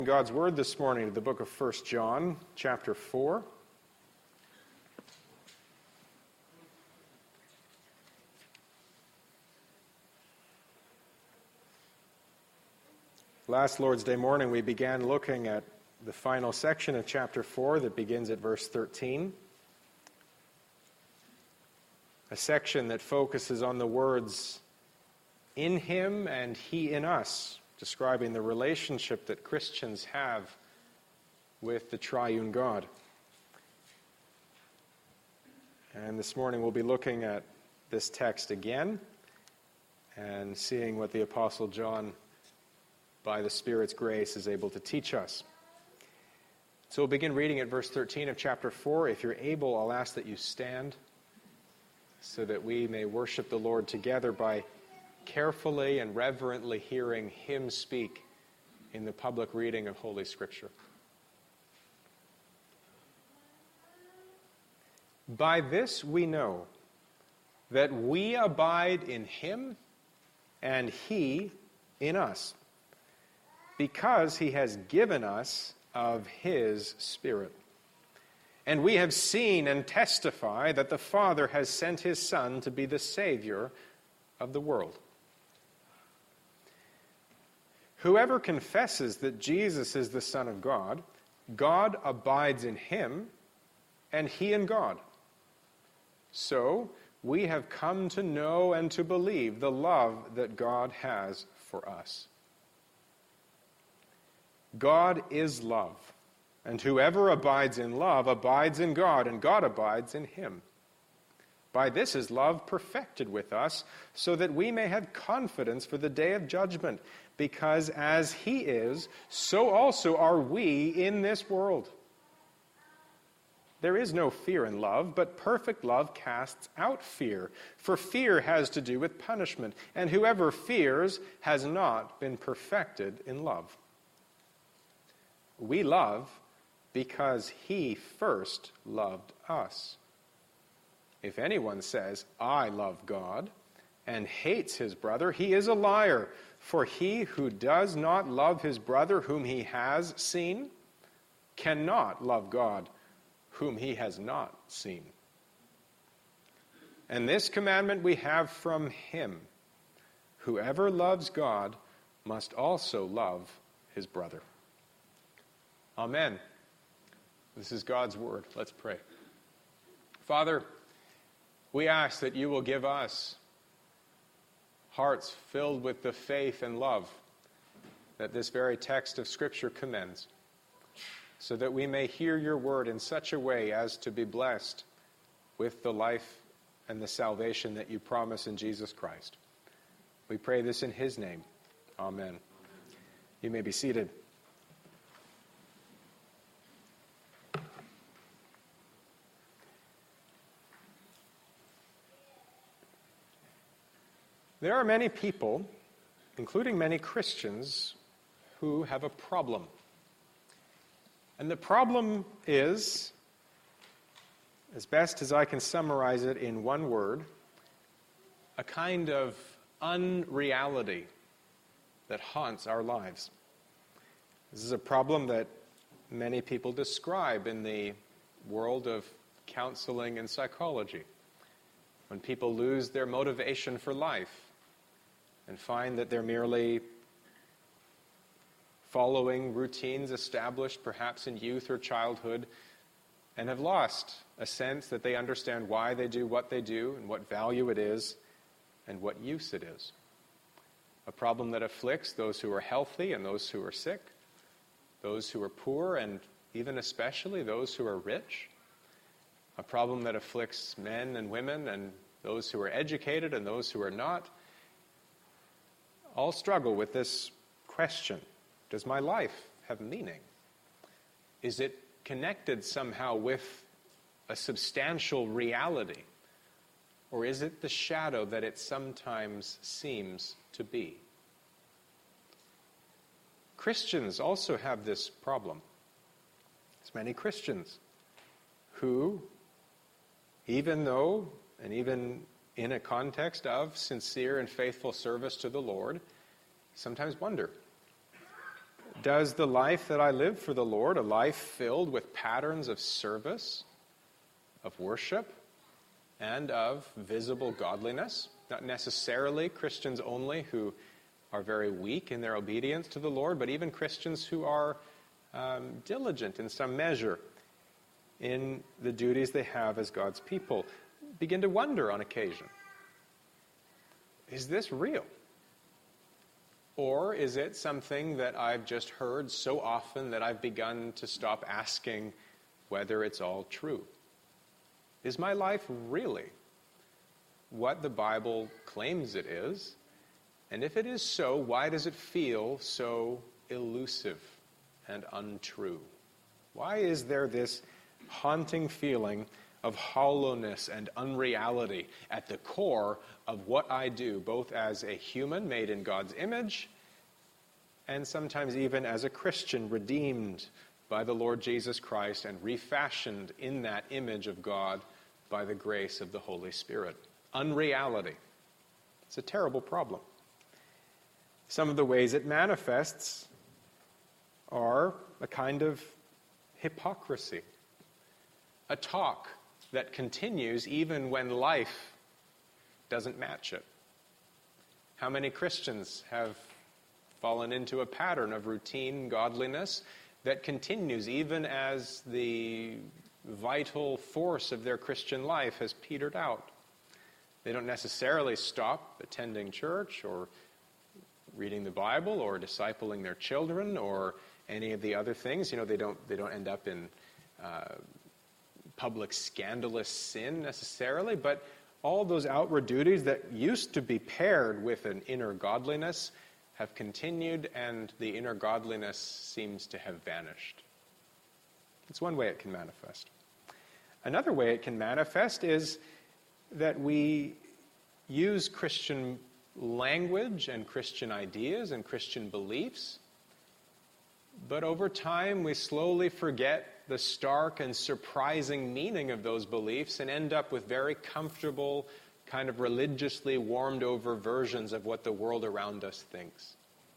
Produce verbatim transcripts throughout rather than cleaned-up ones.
God's Word this morning to the book of First John, chapter four. Last Lord's Day morning, we began looking at the final section of chapter four that begins at verse thirteen. A section that focuses on the words, "in him and he in us," describing the relationship that Christians have with the triune God. And this morning we'll be looking at this text again and seeing what the Apostle John, by the Spirit's grace, is able to teach us. So we'll begin reading at verse thirteen of chapter four. If you're able, I'll ask that you stand so that we may worship the Lord together by carefully and reverently hearing him speak in the public reading of Holy Scripture. By this we know that we abide in him and he in us, because he has given us of his Spirit. And we have seen and testify that the Father has sent his Son to be the Savior of the world. Whoever confesses that Jesus is the Son of God, God abides in him, and he in God. So we have come to know and to believe the love that God has for us. God is love, and whoever abides in love abides in God, and God abides in him. By this is love perfected with us, so that we may have confidence for the day of judgment, because as he is, so also are we in this world. There is no fear in love, but perfect love casts out fear, for fear has to do with punishment, and whoever fears has not been perfected in love. We love because he first loved us. If anyone says, "I love God," and hates his brother, he is a liar. For he who does not love his brother whom he has seen cannot love God whom he has not seen. And this commandment we have from him: whoever loves God must also love his brother. Amen. This is God's word. Let's pray. Father, we ask that you will give us hearts filled with the faith and love that this very text of Scripture commends, so that we may hear your word in such a way as to be blessed with the life and the salvation that you promise in Jesus Christ. We pray this in his name. Amen. You may be seated. There are many people, including many Christians, who have a problem. And the problem is, as best as I can summarize it in one word, a kind of unreality that haunts our lives. This is a problem that many people describe in the world of counseling and psychology. When people lose their motivation for life and find that they're merely following routines established perhaps in youth or childhood and have lost a sense that they understand why they do what they do and what value it is and what use it is. A problem that afflicts those who are healthy and those who are sick, those who are poor and even especially those who are rich. A problem that afflicts men and women and those who are educated and those who are not. All struggle with this question: does my life have meaning? Is it connected somehow with a substantial reality? Or is it the shadow that it sometimes seems to be? Christians also have this problem. There's many Christians who, even though, and even in a context of sincere and faithful service to the Lord, sometimes wonder, Does the life that I live for the Lord, a life filled with patterns of service, of worship, and of visible godliness, not necessarily Christians only who are very weak in their obedience to the Lord, but even Christians who are um, diligent in some measure in the duties they have as God's people, begin to wonder on occasion, is this real? Or is it something that I've just heard so often that I've begun to stop asking whether it's all true? Is my life really what the Bible claims it is? And if it is so, why does it feel so elusive and untrue? Why is there this haunting feeling of hollowness and unreality at the core of what I do, both as a human made in God's image and sometimes even as a Christian redeemed by the Lord Jesus Christ and refashioned in that image of God by the grace of the Holy Spirit? Unreality. It's a terrible problem. Some of the ways it manifests are a kind of hypocrisy, a talk that continues even when life doesn't match it. How many Christians have fallen into a pattern of routine godliness that continues even as the vital force of their Christian life has petered out? They don't necessarily stop attending church or reading the Bible or discipling their children or any of the other things. You know, they don't they don't end up in uh, public scandalous sin necessarily, but all those outward duties that used to be paired with an inner godliness have continued, and the inner godliness seems to have vanished. It's one way it can manifest. Another way it can manifest is that we use Christian language and Christian ideas and Christian beliefs, but over time we slowly forget the stark and surprising meaning of those beliefs and end up with very comfortable, kind of religiously warmed over versions of what the world around us thinks.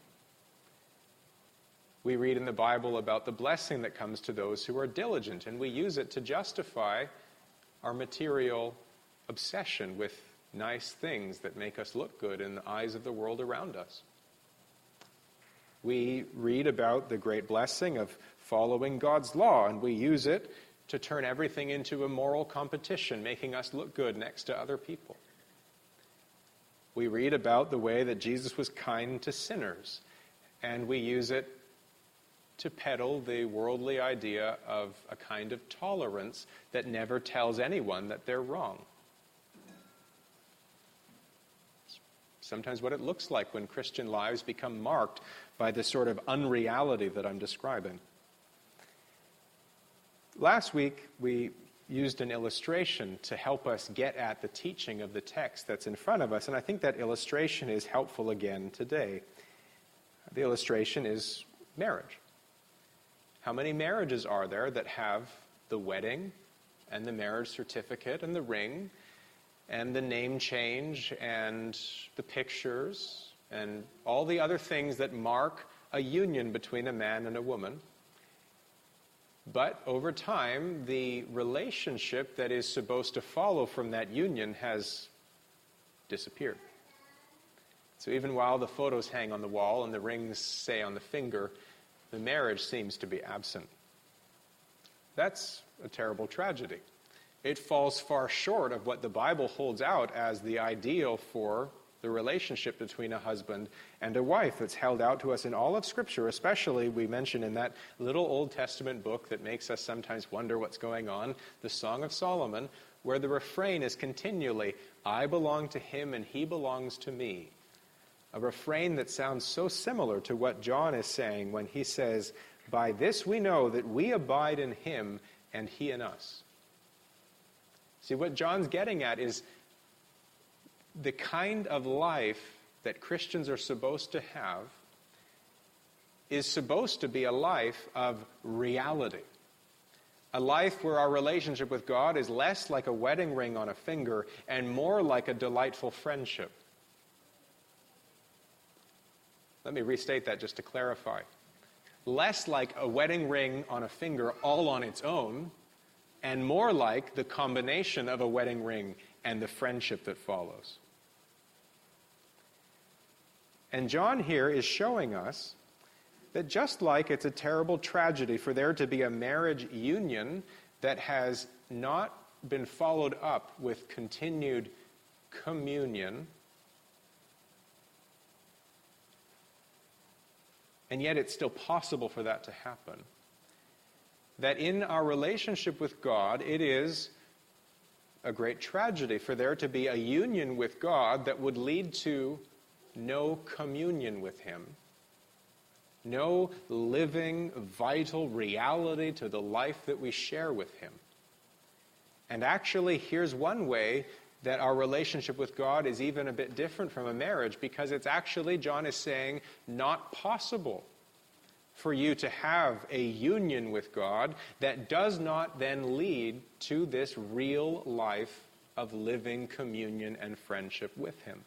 We read in the Bible about the blessing that comes to those who are diligent, and we use it to justify our material obsession with nice things that make us look good in the eyes of the world around us. We read about the great blessing of following God's law, and we use it to turn everything into a moral competition, making us look good next to other people. We read about the way that Jesus was kind to sinners, and we use it to peddle the worldly idea of a kind of tolerance that never tells anyone that they're wrong. Sometimes what it looks like when Christian lives become marked by this sort of unreality that I'm describing. Last week, we used an illustration to help us get at the teaching of the text that's in front of us, and I think that illustration is helpful again today. The illustration is marriage. How many marriages are there that have the wedding and the marriage certificate and the ring and the name change and the pictures and all the other things that mark a union between a man and a woman? But over time, the relationship that is supposed to follow from that union has disappeared. So even while the photos hang on the wall and the rings say on the finger, the marriage seems to be absent. That's a terrible tragedy. It falls far short of what the Bible holds out as the ideal for the relationship between a husband and a wife that's held out to us in all of Scripture, especially we mention in that little Old Testament book that makes us sometimes wonder what's going on, the Song of Solomon, where the refrain is continually, I belong to him and he belongs to me. A refrain that sounds so similar to what John is saying when he says, by this we know that we abide in him and he in us. See, what John's getting at is the kind of life that Christians are supposed to have is supposed to be a life of reality. A life where our relationship with God is less like a wedding ring on a finger and more like a delightful friendship. Let me restate that just to clarify. less like a wedding ring on a finger all on its own, and more like the combination of a wedding ring and the friendship that follows. And John here is showing us that just like it's a terrible tragedy for there to be a marriage union that has not been followed up with continued communion, and yet it's still possible for that to happen, that in our relationship with God, it is a great tragedy for there to be a union with God that would lead to no communion with Him, no living, vital reality to the life that we share with Him. And actually, here's one way that our relationship with God is even a bit different from a marriage, because it's actually, John is saying, not possible for you to have a union with God that does not then lead to this real life of living communion and friendship with Him.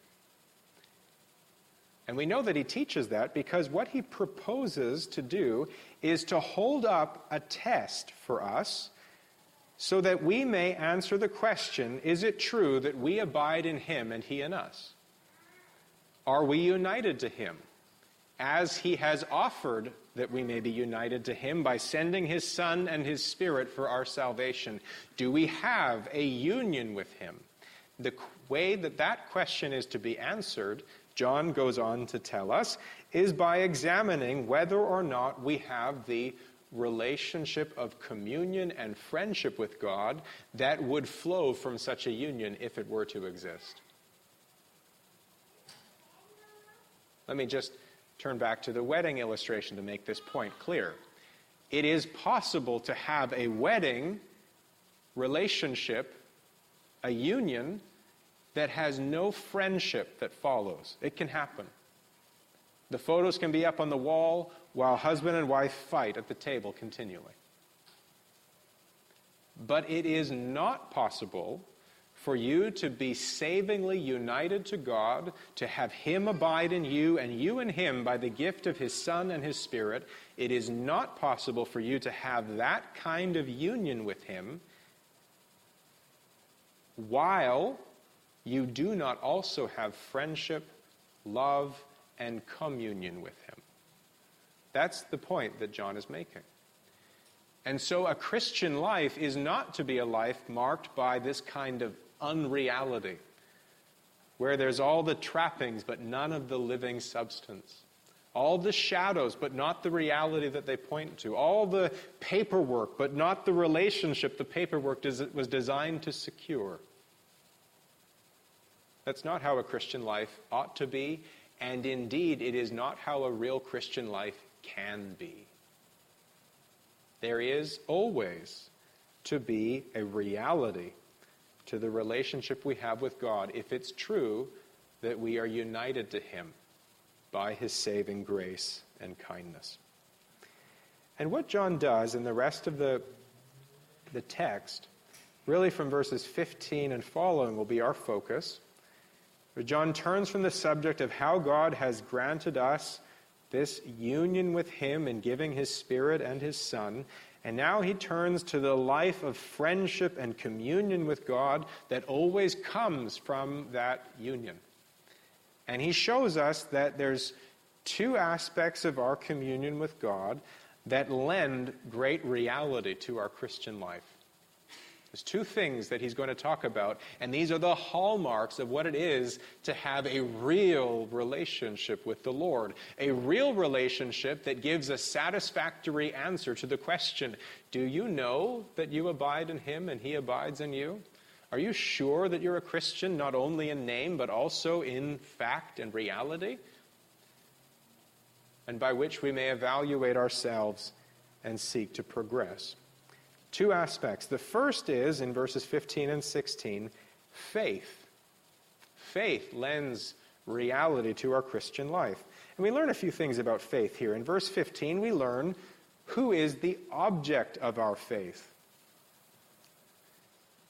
And we know that he teaches that because what he proposes to do is to hold up a test for us so that we may answer the question, is it true that we abide in Him and He in us? Are we united to Him as He has offered that we may be united to Him by sending His Son and His Spirit for our salvation? Do we have a union with Him? The way that that question is to be answered, John goes on to tell us, is by examining whether or not we have the relationship of communion and friendship with God that would flow from such a union if it were to exist. Let me just turn back to the wedding illustration to make this point clear. It is possible to have a wedding relationship, a union, that has no friendship that follows. It can happen. The photos can be up on the wall while husband and wife fight at the table continually. But it is not possible for you to be savingly united to God, to have Him abide in you and you in Him by the gift of His Son and His Spirit. It is not possible for you to have that kind of union with Him while you do not also have friendship, love, and communion with Him. That's the point that John is making. And so a Christian life is not to be a life marked by this kind of unreality, where there's all the trappings but none of the living substance, all the shadows but not the reality that they point to, all the paperwork but not the relationship the paperwork was designed to secure. That's not how a Christian life ought to be, and indeed it is not how a real Christian life can be. There is always to be a reality to the relationship we have with God if it's true that we are united to Him by His saving grace and kindness. And what John does in the rest of the, the text, really from verses fifteen and following, will be our focus. But John turns from the subject of how God has granted us this union with Him in giving His Spirit and His Son, and now he turns to the life of friendship and communion with God that always comes from that union. And he shows us that there's two aspects of our communion with God that lend great reality to our Christian life. There's two things that he's going to talk about, and these are the hallmarks of what it is to have a real relationship with the Lord. A real relationship that gives a satisfactory answer to the question, do you know that you abide in Him and He abides in you? Are you sure that you're a Christian, not only in name, but also in fact and reality? And by which we may evaluate ourselves and seek to progress. Two aspects. The first is, in verses fifteen and sixteen, faith. Faith lends reality to our Christian life. And we learn a few things about faith here. In verse fifteen, we learn who is the object of our faith.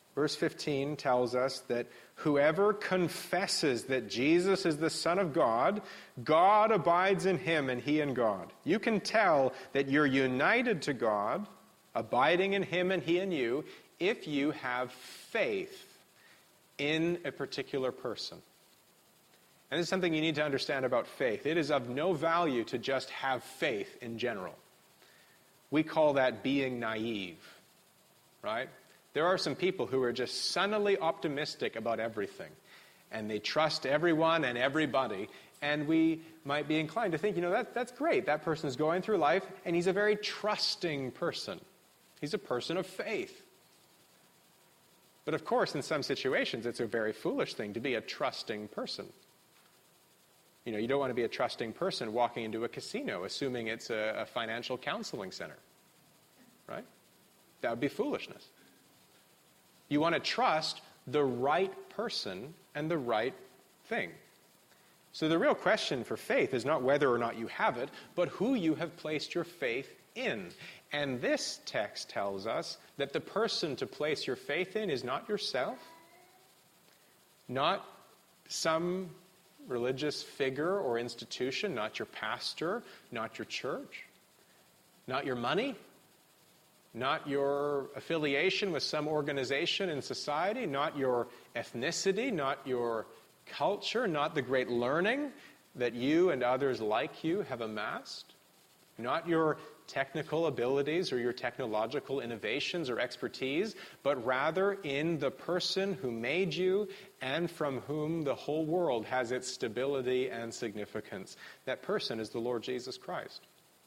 Verse fifteen tells us that whoever confesses that Jesus is the Son of God, God abides in him and he in God. You can tell that you're united to God, abiding in him and he in you, if you have faith in a particular person. And this is something you need to understand about faith. It is of no value to just have faith in general. We call that being naive, right? There are some people who are just sunnily optimistic about everything, and they trust everyone and everybody, and we might be inclined to think, you know, that, that's great. That person's going through life, and he's a very trusting person. He's a person of faith. But of course, in some situations, it's a very foolish thing to be a trusting person. You know, you don't want to be a trusting person walking into a casino, assuming it's a, a financial counseling center, right? That would be foolishness. You want to trust the right person and the right thing. So the real question for faith is not whether or not you have it, but who you have placed your faith in. And this text tells us that the person to place your faith in is not yourself, not some religious figure or institution, not your pastor, not your church, not your money, not your affiliation with some organization in society, not your ethnicity, not your culture, not the great learning that you and others like you have amassed, not your technical abilities or your technological innovations or expertise, but rather in the person who made you and from whom the whole world has its stability and significance. That person is the Lord Jesus Christ.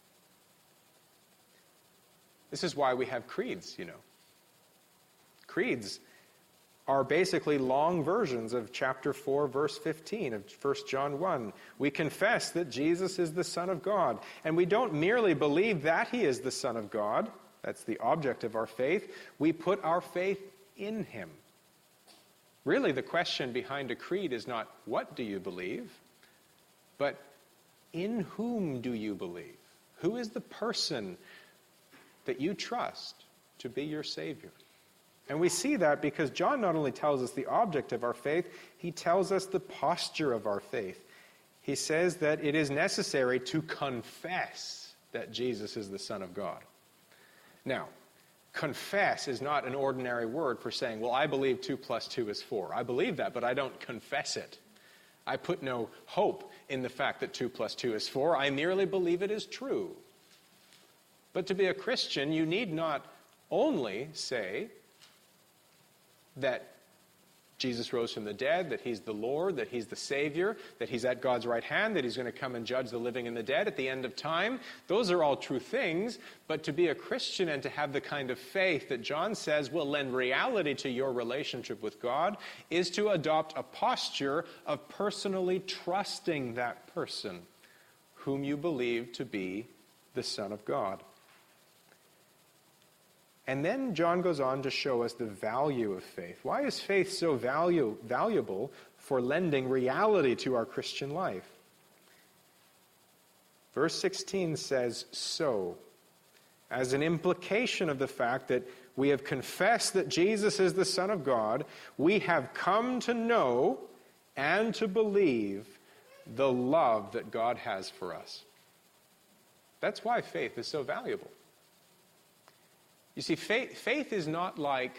This is why we have creeds, you know. Creeds are basically long versions of chapter four, verse fifteen of First John one. We confess that Jesus is the Son of God, and we don't merely believe that he is the Son of God. That's the object of our faith. We put our faith in him. Really, the question behind a creed is not, what do you believe? But in whom do you believe? Who is the person that you trust to be your Savior? And we see that because John not only tells us the object of our faith, he tells us the posture of our faith. He says that it is necessary to confess that Jesus is the Son of God. Now, confess is not an ordinary word for saying, well, I believe two plus two is four. I believe that, but I don't confess it. I put no hope in the fact that two plus two is four. I merely believe it is true. But to be a Christian, you need not only say that Jesus rose from the dead, that he's the Lord, that he's the Savior, that he's at God's right hand, that he's going to come and judge the living and the dead at the end of time. Those are all true things, but to be a Christian and to have the kind of faith that John says will lend reality to your relationship with God is to adopt a posture of personally trusting that person whom you believe to be the Son of God. And then John goes on to show us the value of faith. Why is faith so value, valuable for lending reality to our Christian life? Verse sixteen says, so, as an implication of the fact that we have confessed that Jesus is the Son of God, we have come to know and to believe the love that God has for us. That's why faith is so valuable. You see, faith, faith is not like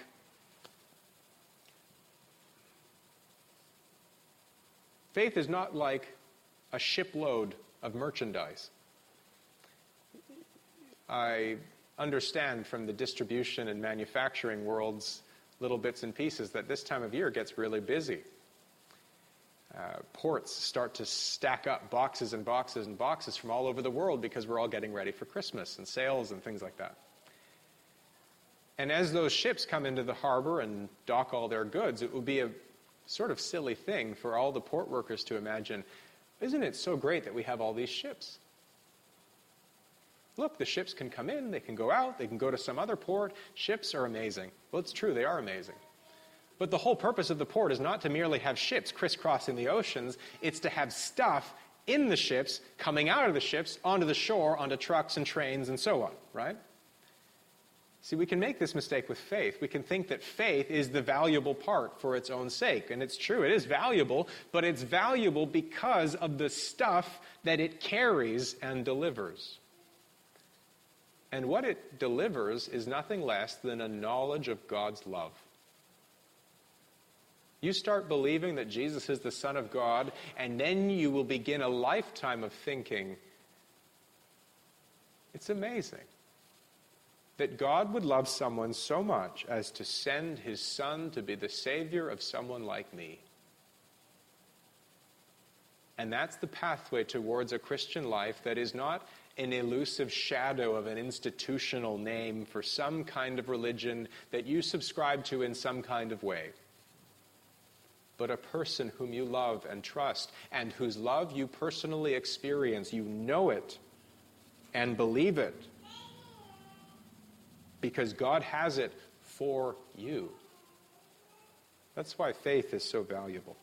faith is not like a shipload of merchandise. I understand from the distribution and manufacturing worlds little bits and pieces that this time of year gets really busy. Uh, ports start to stack up boxes and boxes and boxes from all over the world because we're all getting ready for Christmas and sales and things like that. And as those ships come into the harbor and dock all their goods, it will be a sort of silly thing for all the port workers to imagine, isn't it so great that we have all these ships? Look, the ships can come in, they can go out, they can go to some other port. Ships are amazing. Well, it's true, they are amazing. But the whole purpose of the port is not to merely have ships crisscrossing the oceans, it's to have stuff in the ships, coming out of the ships, onto the shore, onto trucks and trains and so on, right? See, we can make this mistake with faith. We can think that faith is the valuable part for its own sake. And it's true, it is valuable, but it's valuable because of the stuff that it carries and delivers. And what it delivers is nothing less than a knowledge of God's love. You start believing that Jesus is the Son of God, and then you will begin a lifetime of thinking, it's amazing that God would love someone so much as to send his Son to be the Savior of someone like me. And that's the pathway towards a Christian life that is not an elusive shadow of an institutional name for some kind of religion that you subscribe to in some kind of way, but a person whom you love and trust and whose love you personally experience. You know it and believe it because God has it for you. That's why faith is so valuable.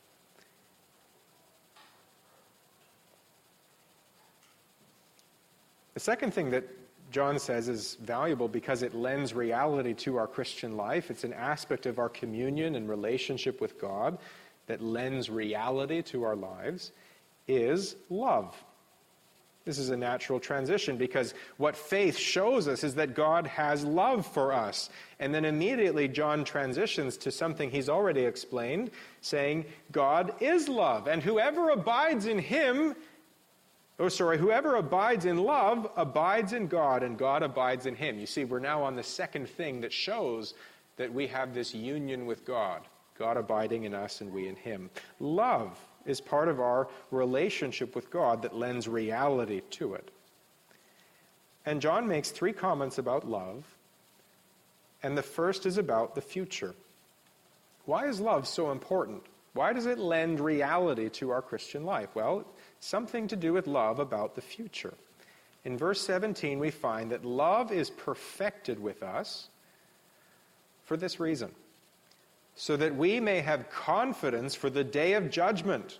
The second thing that John says is valuable because it lends reality to our Christian life. It's an aspect of our communion and relationship with God that lends reality to our lives, is love. This is a natural transition because what faith shows us is that God has love for us. And then immediately John transitions to something he's already explained, saying God is love, and whoever abides in him Oh, sorry, whoever abides in love abides in God, and God abides in him. You see, we're now on the second thing that shows that we have this union with God, God abiding in us and we in him. Love is part of our relationship with God that lends reality to it. And John makes three comments about love, and the first is about the future. Why is love so important? Why does it lend reality to our Christian life? Well, something to do with love about the future. In verse seventeen, we find that love is perfected with us for this reason, so that we may have confidence for the day of judgment.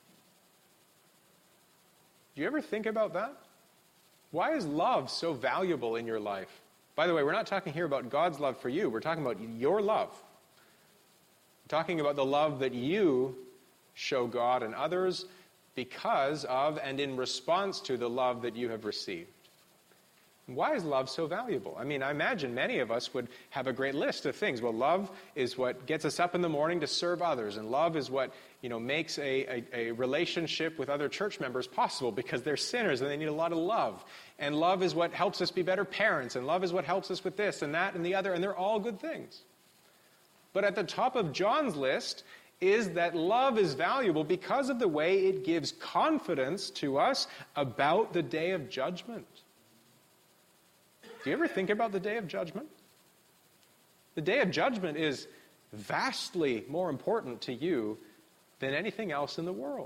Do you ever think about that? Why is love so valuable in your life? By the way, we're not talking here about God's love for you. We're talking about your love. We're talking about the love that you show God and others because of and in response to the love that you have received. Why is love so valuable? I mean, I imagine many of us would have a great list of things. Well, love is what gets us up in the morning to serve others, and love is what, you know, makes a, a, a relationship with other church members possible because they're sinners and they need a lot of love. And love is what helps us be better parents, and love is what helps us with this and that and the other, and they're all good things. But at the top of John's list is that love is valuable because of the way it gives confidence to us about the day of judgment. Do you ever think about the day of judgment? The day of judgment is vastly more important to you than anything else in the world.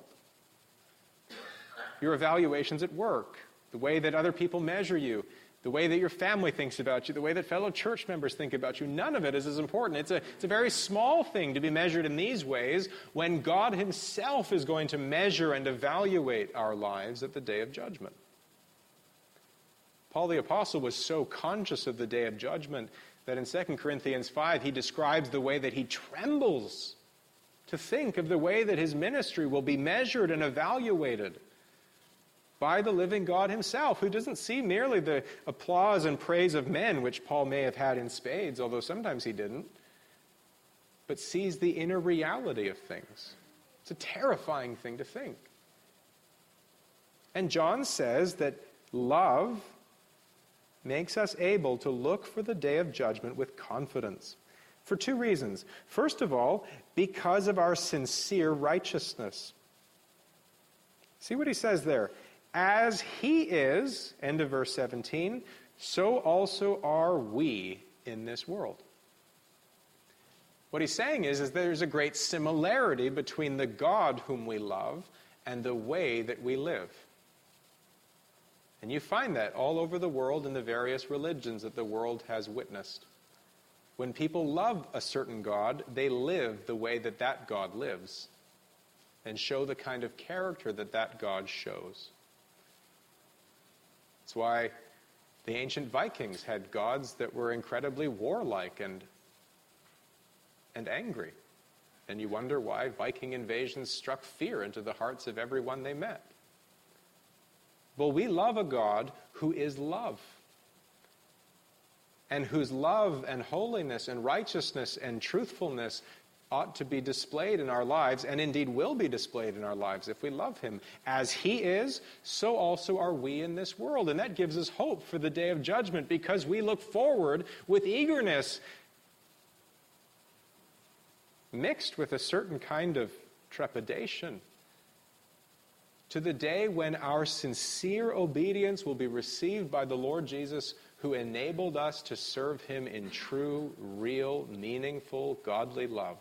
Your evaluations at work, the way that other people measure you, the way that your family thinks about you, the way that fellow church members think about you, none of it is as important. It's a, it's a very small thing to be measured in these ways when God himself is going to measure and evaluate our lives at the day of judgment. Paul the Apostle was so conscious of the day of judgment that in Second Corinthians five he describes the way that he trembles to think of the way that his ministry will be measured and evaluated by the living God himself, who doesn't see merely the applause and praise of men, which Paul may have had in spades, although sometimes he didn't, but sees the inner reality of things. It's a terrifying thing to think. And John says that love makes us able to look for the day of judgment with confidence for two reasons. First of all, because of our sincere righteousness. See what he says there. As he is, end of verse seventeen, so also are we in this world. What he's saying is, is there's a great similarity between the God whom we love and the way that we live. And you find that all over the world in the various religions that the world has witnessed. When people love a certain God, they live the way that that God lives and show the kind of character that that God shows. That's why The ancient Vikings had gods that were incredibly warlike and, and angry. And you wonder why Viking invasions struck fear into the hearts of everyone they met. Well, we love a God who is love, and whose love and holiness and righteousness and truthfulness ought to be displayed in our lives, and indeed will be displayed in our lives if we love him. As he is, so also are we in this world. And that gives us hope for the day of judgment, because we look forward with eagerness, mixed with a certain kind of trepidation, to the day when our sincere obedience will be received by the Lord Jesus, who enabled us to serve him in true, real, meaningful, godly love.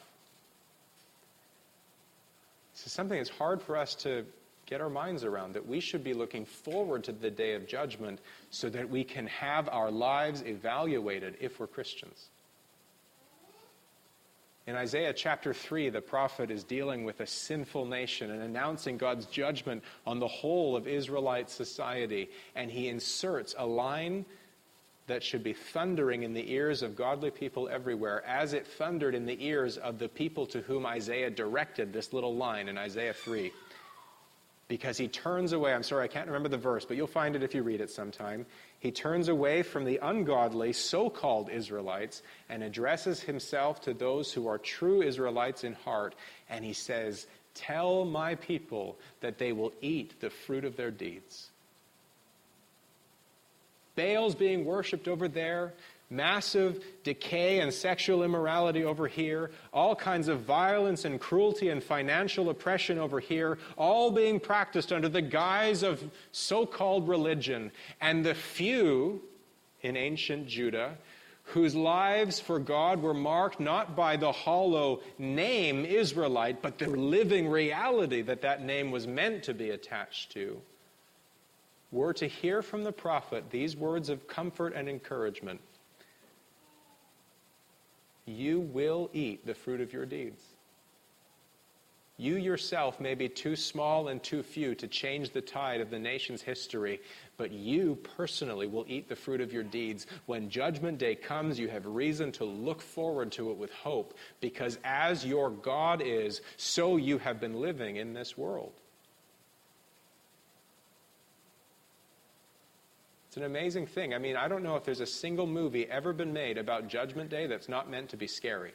This is something that's hard for us to get our minds around, that we should be looking forward to the day of judgment so that we can have our lives evaluated if we're Christians. In Isaiah chapter three, the prophet is dealing with a sinful nation and announcing God's judgment on the whole of Israelite society. And he inserts a line that should be thundering in the ears of godly people everywhere, as it thundered in the ears of the people to whom Isaiah directed this little line in Isaiah three. Because he turns away, I'm sorry, I can't remember the verse, but you'll find it if you read it sometime. He turns away from the ungodly, so-called Israelites, and addresses himself to those who are true Israelites in heart, and he says, "Tell my people that they will eat the fruit of their deeds." Baal's being worshipped over there, massive decay and sexual immorality over here, all kinds of violence and cruelty and financial oppression over here, all being practiced under the guise of so-called religion. And the few in ancient Judah, whose lives for God were marked not by the hollow name Israelite, but the living reality that that name was meant to be attached to, were to hear from the prophet these words of comfort and encouragement: you will eat the fruit of your deeds. You yourself may be too small and too few to change the tide of the nation's history, but you personally will eat the fruit of your deeds. When judgment day comes, you have reason to look forward to it with hope, because as your God is, so you have been living in this world. It's an amazing thing. I mean, I don't know if there's a single movie ever been made about Judgment Day that's not meant to be scary.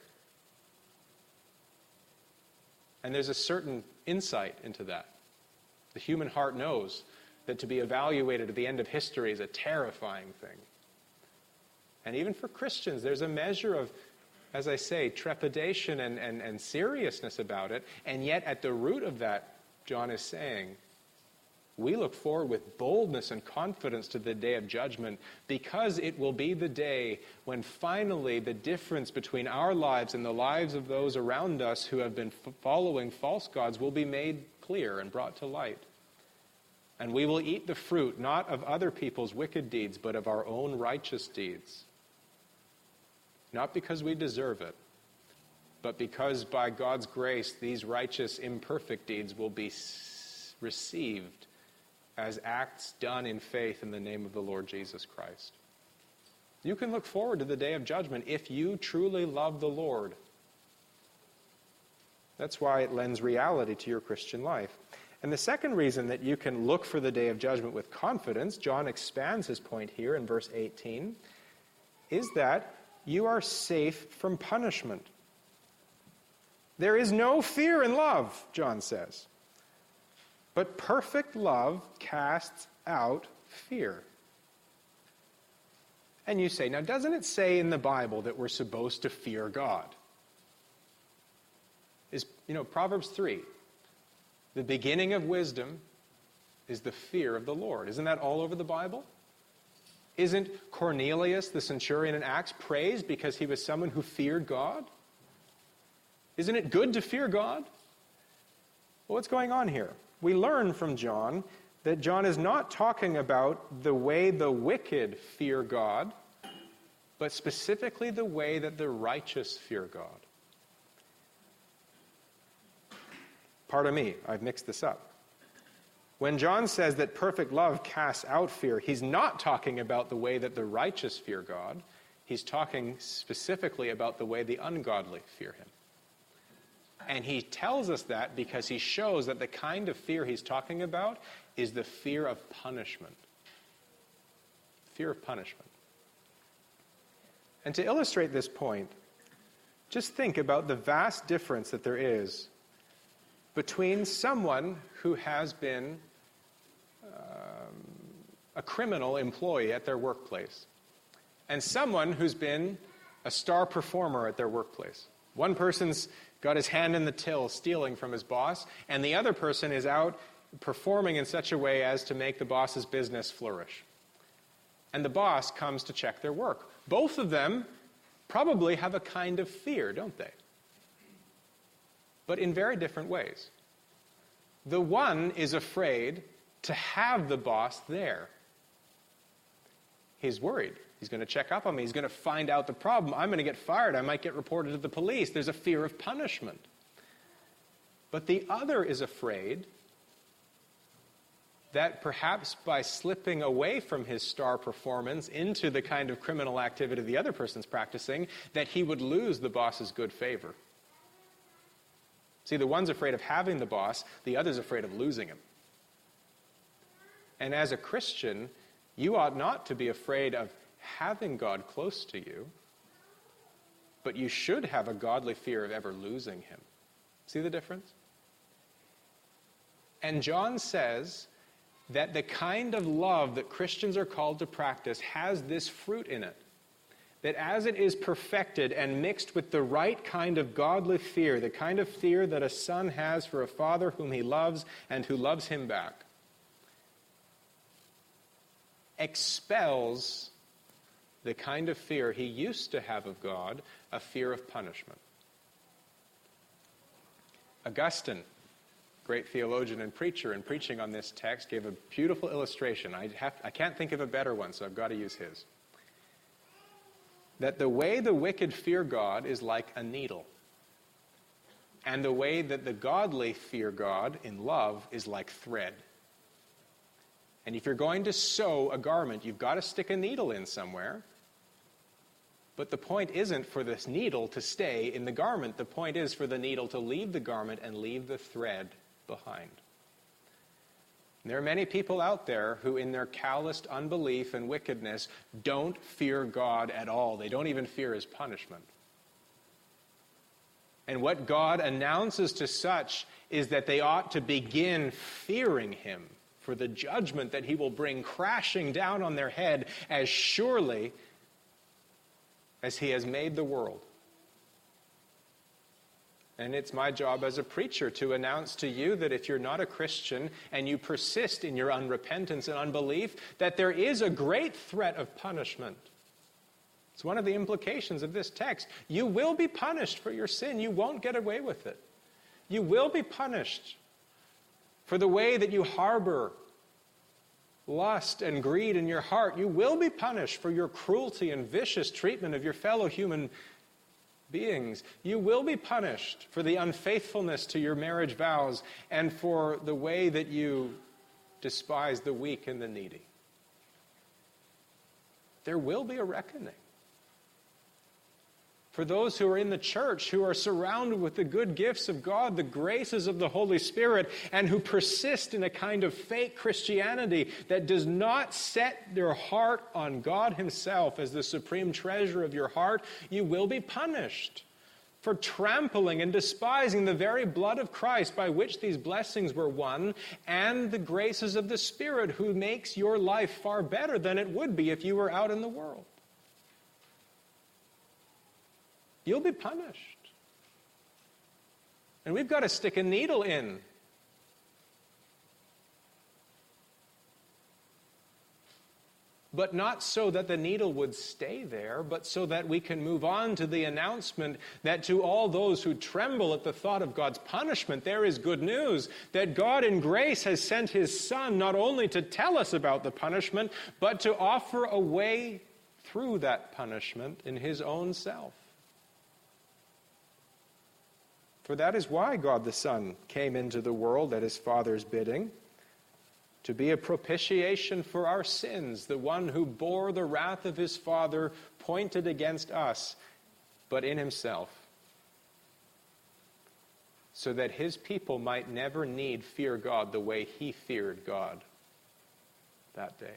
And there's a certain insight into that. The human heart knows that to be evaluated at the end of history is a terrifying thing. And even for Christians, there's a measure of, as I say, trepidation and, and, and seriousness about it. And yet at the root of that, John is saying, we look forward with boldness and confidence to the day of judgment, because it will be the day when finally the difference between our lives and the lives of those around us who have been f- following false gods will be made clear and brought to light. And we will eat the fruit not of other people's wicked deeds, but of our own righteous deeds. Not because we deserve it, but because by God's grace these righteous, imperfect deeds will be s- received as acts done in faith in the name of the Lord Jesus Christ. You can look forward to the day of judgment if you truly love the Lord. That's why it lends reality to your Christian life. And the second reason that you can look for the day of judgment with confidence, John expands his point here in verse eighteen, is that you are safe from punishment. There is no fear in love, John says. But perfect love casts out fear. And you say, now doesn't it say in the Bible that we're supposed to fear God? Is, you know, Proverbs three, the beginning of wisdom is the fear of the Lord. Isn't that all over the Bible? Isn't Cornelius, the centurion in Acts, praised because he was someone who feared God? Isn't it good to fear God? Well, what's going on here? We learn from John that John is not talking about the way the wicked fear God, but specifically the way that the righteous fear God. Pardon me, I've mixed this up. When John says that perfect love casts out fear, he's not talking about the way that the righteous fear God. He's talking specifically about the way the ungodly fear him. And he tells us that because he shows that the kind of fear he's talking about is the fear of punishment. Fear of punishment. And to illustrate this point, just think about the vast difference that there is between someone who has been um, a criminal employee at their workplace and someone who's been a star performer at their workplace. One person's got his hand in the till stealing from his boss, and the other person is out performing in such a way as to make the boss's business flourish. And the boss comes to check their work. Both of them probably have a kind of fear, don't they? But in very different ways. The one is afraid to have the boss there. He's worried. He's going to check up on me. He's going to find out the problem. I'm going to get fired. I might get reported to the police. There's a fear of punishment. But the other is afraid that perhaps by slipping away from his star performance into the kind of criminal activity the other person's practicing, that he would lose the boss's good favor. See, the one's afraid of having the boss, the other's afraid of losing him. And as a Christian, you ought not to be afraid of having God close to you, but you should have a godly fear of ever losing him. See the difference? And John says that the kind of love that Christians are called to practice has this fruit in it. That as it is perfected and mixed with the right kind of godly fear, the kind of fear that a son has for a father whom he loves and who loves him back, expels the kind of fear he used to have of God, a fear of punishment. Augustine, great theologian and preacher, in preaching on this text, gave a beautiful illustration. I, have, I can't think of a better one, so I've got to use his. That the way the wicked fear God is like a needle. And the way that the godly fear God in love is like thread. And if you're going to sew a garment, you've got to stick a needle in somewhere. But the point isn't for this needle to stay in the garment. The point is for the needle to leave the garment and leave the thread behind. And there are many people out there who, in their calloused unbelief and wickedness, don't fear God at all. They don't even fear his punishment. And what God announces to such is that they ought to begin fearing him for the judgment that he will bring crashing down on their head as surely as he has made the world. And it's my job as a preacher to announce to you that if you're not a Christian and you persist in your unrepentance and unbelief, that there is a great threat of punishment. It's one of the implications of this text. You will be punished for your sin. You won't get away with it. You will be punished for the way that you harbor lust and greed in your heart. You will be punished for your cruelty and vicious treatment of your fellow human beings. You will be punished for the unfaithfulness to your marriage vows and for the way that you despise the weak and the needy. There will be a reckoning. For those who are in the church, who are surrounded with the good gifts of God, the graces of the Holy Spirit, and who persist in a kind of fake Christianity that does not set their heart on God himself as the supreme treasure of your heart, you will be punished for trampling and despising the very blood of Christ by which these blessings were won, and the graces of the Spirit who makes your life far better than it would be if you were out in the world. You'll be punished. And we've got to stick a needle in. But not so that the needle would stay there, but so that we can move on to the announcement that to all those who tremble at the thought of God's punishment, there is good news, that God in grace has sent his Son not only to tell us about the punishment, but to offer a way through that punishment in his own self. For that is why God the Son came into the world at his Father's bidding, to be a propitiation for our sins, the one who bore the wrath of his Father pointed against us, but in himself, so that his people might never need fear God the way he feared God that day.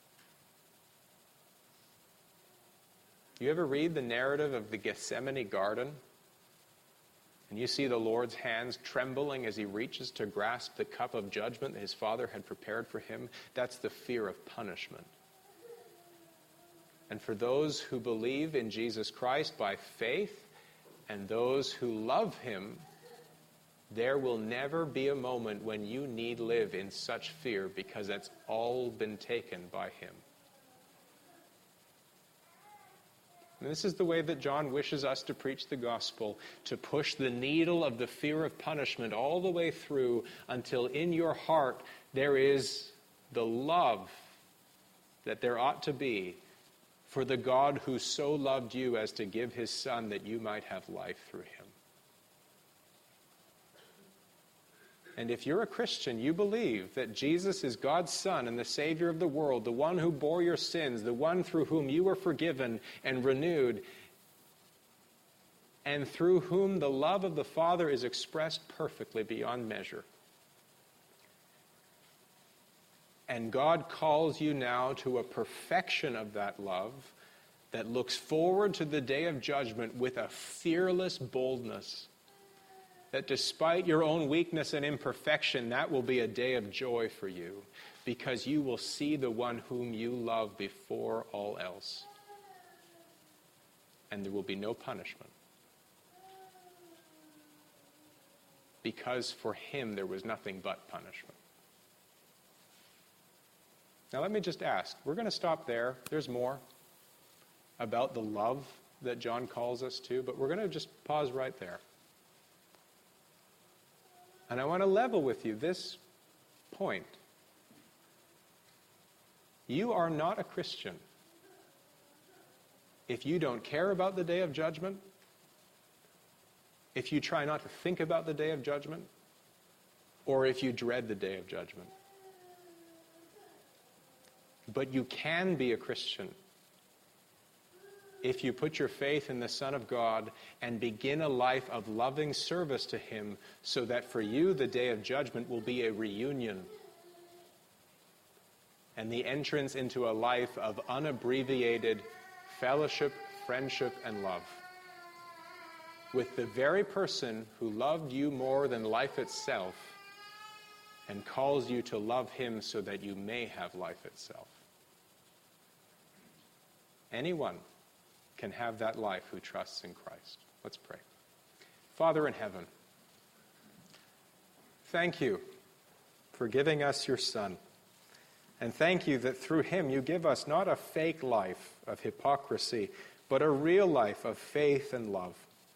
You ever read the narrative of the Gethsemane garden? And you see the Lord's hands trembling as he reaches to grasp the cup of judgment that his Father had prepared for him? That's the fear of punishment. And for those who believe in Jesus Christ by faith, and those who love him, there will never be a moment when you need live in such fear, because that's all been taken by him. And this is the way that John wishes us to preach the gospel, to push the needle of the fear of punishment all the way through until in your heart there is the love that there ought to be for the God who so loved you as to give his Son that you might have life through him. And if you're a Christian, you believe that Jesus is God's Son and the Savior of the world, the one who bore your sins, the one through whom you were forgiven and renewed, and through whom the love of the Father is expressed perfectly beyond measure. And God calls you now to a perfection of that love that looks forward to the day of judgment with a fearless boldness, that despite your own weakness and imperfection, that will be a day of joy for you, because you will see the one whom you love before all else. And there will be no punishment, because for him there was nothing but punishment. Now let me just ask, we're going to stop there. There's more about the love that John calls us to, but we're going to just pause right there. And I want to level with you this point. You are not a Christian if you don't care about the day of judgment, if you try not to think about the day of judgment, or if you dread the day of judgment. But you can be a Christian if you put your faith in the Son of God and begin a life of loving service to him, so that for you the day of judgment will be a reunion and the entrance into a life of unabbreviated fellowship, friendship, and love with the very person who loved you more than life itself and calls you to love him so that you may have life itself. Anyone can have that life who trusts in Christ. Let's pray. Father in heaven, thank you for giving us your Son. And thank you that through him you give us not a fake life of hypocrisy, but a real life of faith and love.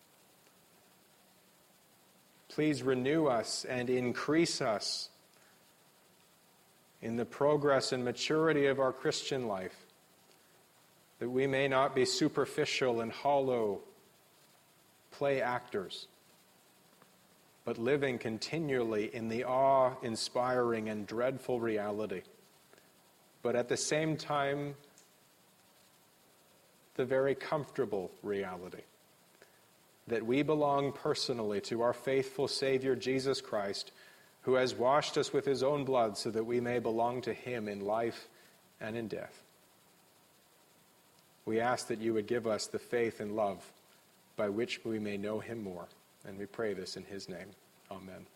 Please renew us and increase us in the progress and maturity of our Christian life, that we may not be superficial and hollow play actors, but living continually in the awe-inspiring and dreadful reality, but at the same time, the very comfortable reality that we belong personally to our faithful Savior, Jesus Christ, who has washed us with his own blood so that we may belong to him in life and in death. We ask that you would give us the faith and love by which we may know him more. And we pray this in his name. Amen.